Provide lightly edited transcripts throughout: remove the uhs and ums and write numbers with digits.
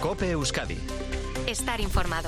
COPE Euskadi. Estar informado.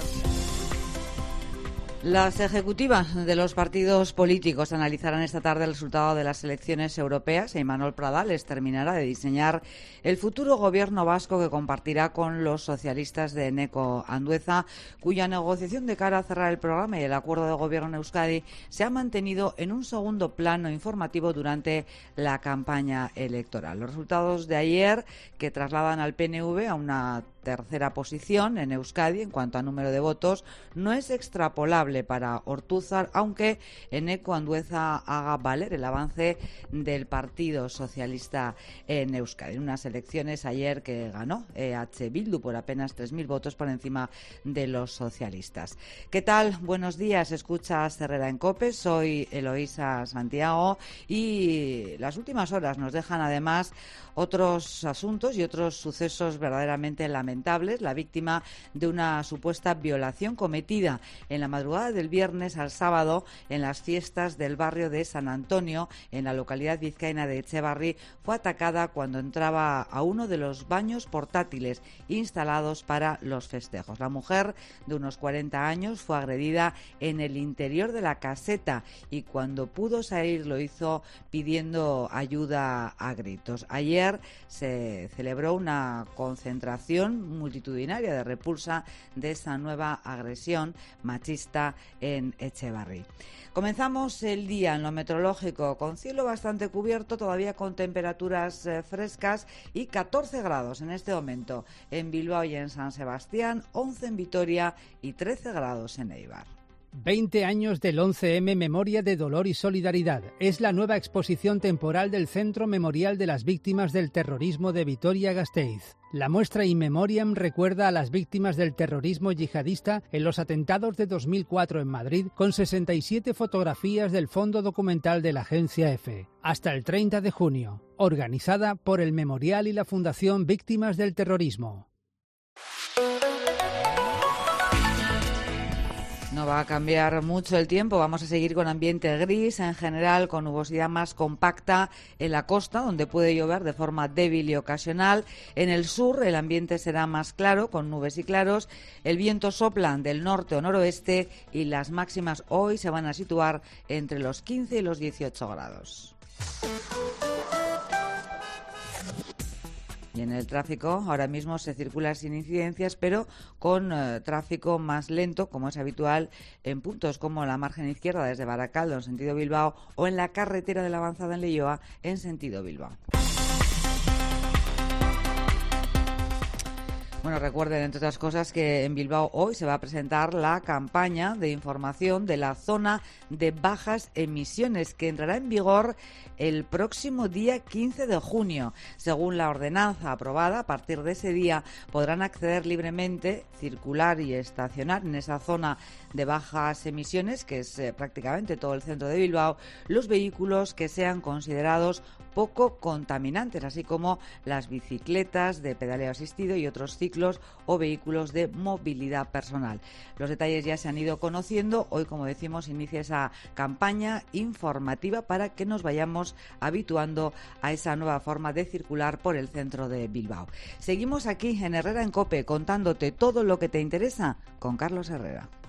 Las ejecutivas de los partidos políticos analizarán esta tarde el resultado de las elecciones europeas y Imanol Pradales terminará de diseñar el futuro gobierno vasco que compartirá con los socialistas de Eneko Andueza, cuya negociación de cara a cerrar el programa y el acuerdo de gobierno en Euskadi se ha mantenido en un segundo plano informativo durante la campaña electoral. Los resultados de ayer, que trasladan al PNV a una tercera posición en Euskadi en cuanto a número de votos, no es extrapolable para Ortúzar, aunque Eneko Andueza haga valer el avance del Partido Socialista en Euskadi. En unas elecciones ayer que ganó EH Bildu por apenas 3.000 votos por encima de los socialistas. ¿Qué tal? Buenos días. Escuchas Herrera en COPE. Soy Eloísa Santiago y las últimas horas nos dejan además otros asuntos y otros sucesos verdaderamente lamentables. La víctima de una supuesta violación cometida en la madrugada del viernes al sábado en las fiestas del barrio de San Antonio, en la localidad vizcaína de Etxebarri, fue atacada cuando entraba a uno de los baños portátiles instalados para los festejos. La mujer, de unos 40 años, fue agredida en el interior de la caseta y cuando pudo salir lo hizo pidiendo ayuda a gritos. Ayer se celebró una concentración multitudinaria de repulsa de esa nueva agresión machista en Etxebarri. Comenzamos el día en lo meteorológico con cielo bastante cubierto, todavía con temperaturas frescas y 14 grados en este momento en Bilbao y en San Sebastián, 11 en Vitoria y 13 grados en Eibar. 20 años del 11M Memoria de Dolor y Solidaridad. Es la nueva exposición temporal del Centro Memorial de las Víctimas del Terrorismo de Vitoria-Gasteiz. La muestra In Memoriam recuerda a las víctimas del terrorismo yihadista en los atentados de 2004 en Madrid, con 67 fotografías del fondo documental de la agencia EFE. Hasta el 30 de junio. Organizada por el Memorial y la Fundación Víctimas del Terrorismo. No va a cambiar mucho el tiempo, vamos a seguir con ambiente gris, en general con nubosidad más compacta en la costa, donde puede llover de forma débil y ocasional. En el sur el ambiente será más claro, con nubes y claros. El viento sopla del norte o noroeste y las máximas hoy se van a situar entre los 15 y los 18 grados. Y en el tráfico ahora mismo se circula sin incidencias, pero con tráfico más lento, como es habitual en puntos como la margen izquierda desde Baracaldo en sentido Bilbao o en la carretera de la Avanzada en Leioa en sentido Bilbao. Bueno, recuerden, entre otras cosas, que en Bilbao hoy se va a presentar la campaña de información de la zona de bajas emisiones, que entrará en vigor el próximo día 15 de junio. Según la ordenanza aprobada, a partir de ese día podrán acceder libremente, circular y estacionar en esa zona de bajas emisiones, que es prácticamente todo el centro de Bilbao, los vehículos que sean considerados poco contaminantes, así como las bicicletas de pedaleo asistido y otros ciclos o vehículos de movilidad personal. Los detalles ya se han ido conociendo. Hoy, como decimos, inicia esa campaña informativa para que nos vayamos habituando a esa nueva forma de circular por el centro de Bilbao. Seguimos aquí en Herrera en COPE contándote todo lo que te interesa con Carlos Herrera.